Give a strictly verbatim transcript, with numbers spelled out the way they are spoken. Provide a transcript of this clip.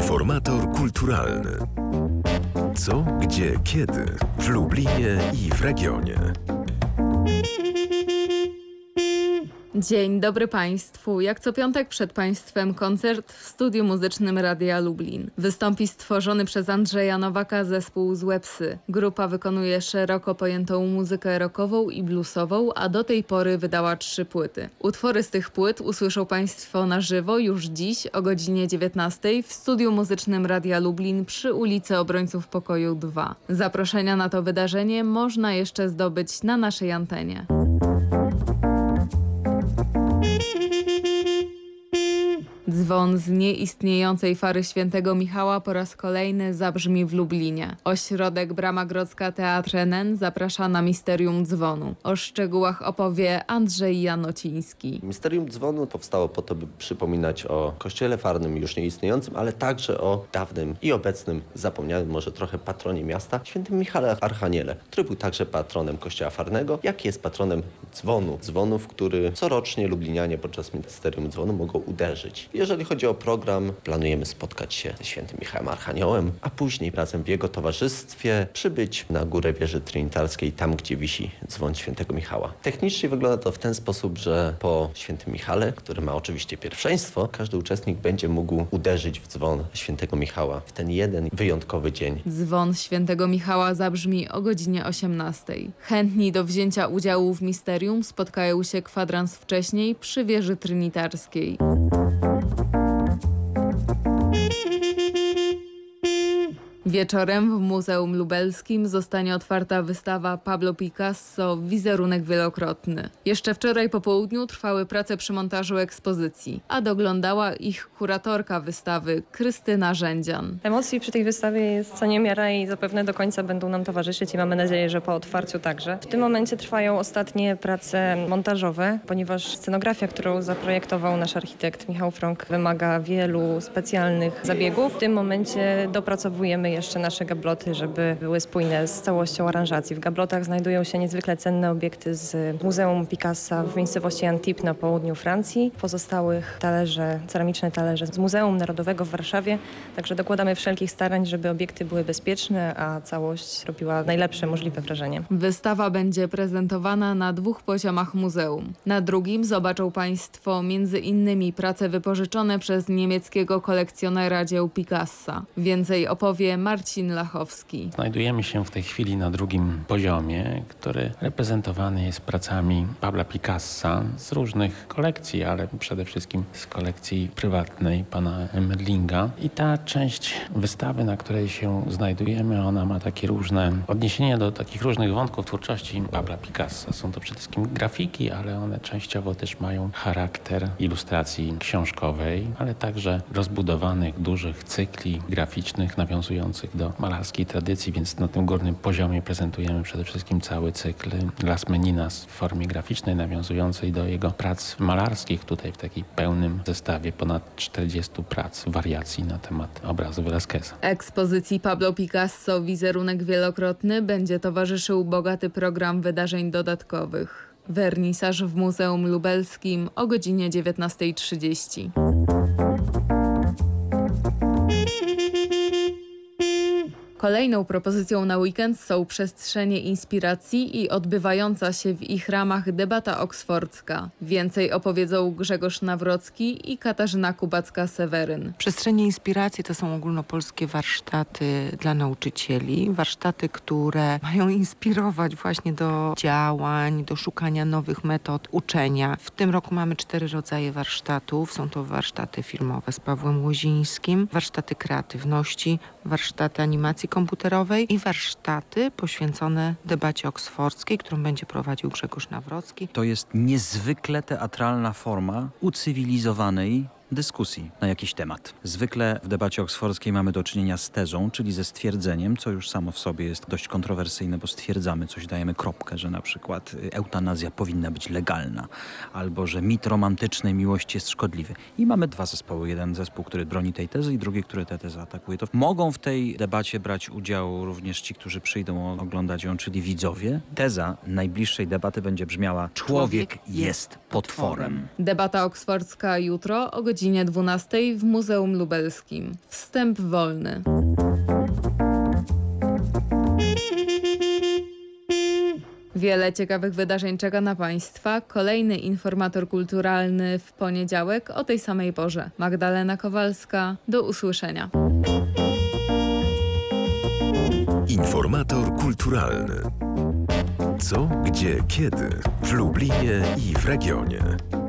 Informator kulturalny. Co, gdzie, kiedy w Lublinie i w regionie. Dzień dobry Państwu. Jak co piątek przed Państwem koncert w studiu muzycznym Radia Lublin. Wystąpi stworzony przez Andrzeja Nowaka zespół Złe Psy. Grupa wykonuje szeroko pojętą muzykę rockową i bluesową, a do tej pory wydała trzy płyty. Utwory z tych płyt usłyszą Państwo na żywo już dziś o godzinie dziewiętnastej w studiu muzycznym Radia Lublin przy ulicy Obrońców Pokoju dwa. Zaproszenia na to wydarzenie można jeszcze zdobyć na naszej antenie. Dzwon z nieistniejącej fary Świętego Michała po raz kolejny zabrzmi w Lublinie. Ośrodek Brama Grodzka Teatr N N zaprasza na Misterium Dzwonu. O szczegółach opowie Andrzej Janociński. Misterium Dzwonu powstało po to, by przypominać o kościele farnym już nieistniejącym, ale także o dawnym i obecnym, zapomnianym może trochę patronie miasta, Świętym Michale Archaniele, który był także patronem kościoła farnego, jak jest patronem dzwonu. Dzwonu, w który corocznie lublinianie podczas Misterium Dzwonu mogą uderzyć. Jeżeli chodzi o program, planujemy spotkać się ze Świętym Michałem Archaniołem, a później razem w jego towarzystwie przybyć na górę wieży trinitarskiej, tam gdzie wisi dzwon Świętego Michała. Technicznie wygląda to w ten sposób, że po Świętym Michale, który ma oczywiście pierwszeństwo, każdy uczestnik będzie mógł uderzyć w dzwon Świętego Michała w ten jeden wyjątkowy dzień. Dzwon Świętego Michała zabrzmi o godzinie osiemnastej. Chętni do wzięcia udziału w misterium spotkają się kwadrans wcześniej przy wieży trinitarskiej. Wieczorem w Muzeum Lubelskim zostanie otwarta wystawa Pablo Picasso Wizerunek wielokrotny. Jeszcze wczoraj po południu trwały prace przy montażu ekspozycji, a doglądała ich kuratorka wystawy Krystyna Rzędzian. Emocji przy tej wystawie jest co niemiara i zapewne do końca będą nam towarzyszyć i mamy nadzieję, że po otwarciu także. W tym momencie trwają ostatnie prace montażowe, ponieważ scenografia, którą zaprojektował nasz architekt Michał Frąk, wymaga wielu specjalnych zabiegów. W tym momencie dopracowujemy jeszcze nasze gabloty, żeby były spójne z całością aranżacji. W gablotach znajdują się niezwykle cenne obiekty z Muzeum Picassa w miejscowości Antibes na południu Francji. Pozostałych talerze, ceramiczne talerze z Muzeum Narodowego w Warszawie. Także dokładamy wszelkich starań, żeby obiekty były bezpieczne, a całość robiła najlepsze możliwe wrażenie. Wystawa będzie prezentowana na dwóch poziomach muzeum. Na drugim zobaczą Państwo między innymi prace wypożyczone przez niemieckiego kolekcjonera dzieł Picassa. Więcej opowie Marcin Lachowski. Znajdujemy się w tej chwili na drugim poziomie, który reprezentowany jest pracami Pabla Picassa z różnych kolekcji, ale przede wszystkim z kolekcji prywatnej pana Merlinga. I ta część wystawy, na której się znajdujemy, ona ma takie różne odniesienia do takich różnych wątków twórczości Pabla Picassa. Są to przede wszystkim grafiki, ale one częściowo też mają charakter ilustracji książkowej, ale także rozbudowanych, dużych cykli graficznych nawiązujących do malarskiej tradycji, więc na tym górnym poziomie prezentujemy przede wszystkim cały cykl Las Meninas w formie graficznej, nawiązującej do jego prac malarskich, tutaj w takim pełnym zestawie ponad czterdziestu prac, wariacji na temat obrazu Velázqueza. Ekspozycji Pablo Picasso Wizerunek wielokrotny będzie towarzyszył bogaty program wydarzeń dodatkowych. Wernisaż w Muzeum Lubelskim o godzinie dziewiętnastej trzydzieści. Kolejną propozycją na weekend są przestrzenie inspiracji i odbywająca się w ich ramach debata oksfordzka. Więcej opowiedzą Grzegorz Nawrocki i Katarzyna Kubacka-Seweryn. Przestrzenie inspiracji to są ogólnopolskie warsztaty dla nauczycieli. Warsztaty, które mają inspirować właśnie do działań, do szukania nowych metod uczenia. W tym roku mamy cztery rodzaje warsztatów. Są to warsztaty filmowe z Pawłem Łozińskim, warsztaty kreatywności, warsztaty animacji komputerowej i warsztaty poświęcone debacie oksfordzkiej, którą będzie prowadził Grzegorz Nawrocki. To jest niezwykle teatralna forma ucywilizowanej dyskusji na jakiś temat. Zwykle w debacie oksfordzkiej mamy do czynienia z tezą, czyli ze stwierdzeniem, co już samo w sobie jest dość kontrowersyjne, bo stwierdzamy coś, dajemy kropkę, że na przykład eutanazja powinna być legalna, albo że mit romantycznej miłości jest szkodliwy. I mamy dwa zespoły. Jeden zespół, który broni tej tezy i drugi, który tę tezę atakuje. To mogą w tej debacie brać udział również ci, którzy przyjdą oglądać ją, czyli widzowie. Teza najbliższej debaty będzie brzmiała: człowiek jest potworem. Debata oksfordzka jutro o godzinie godzinie dwunastej w Muzeum Lubelskim. Wstęp wolny. Wiele ciekawych wydarzeń czeka na Państwa. Kolejny informator kulturalny w poniedziałek o tej samej porze. Magdalena Kowalska. Do usłyszenia. Informator kulturalny. Co, gdzie, kiedy w Lublinie i w regionie.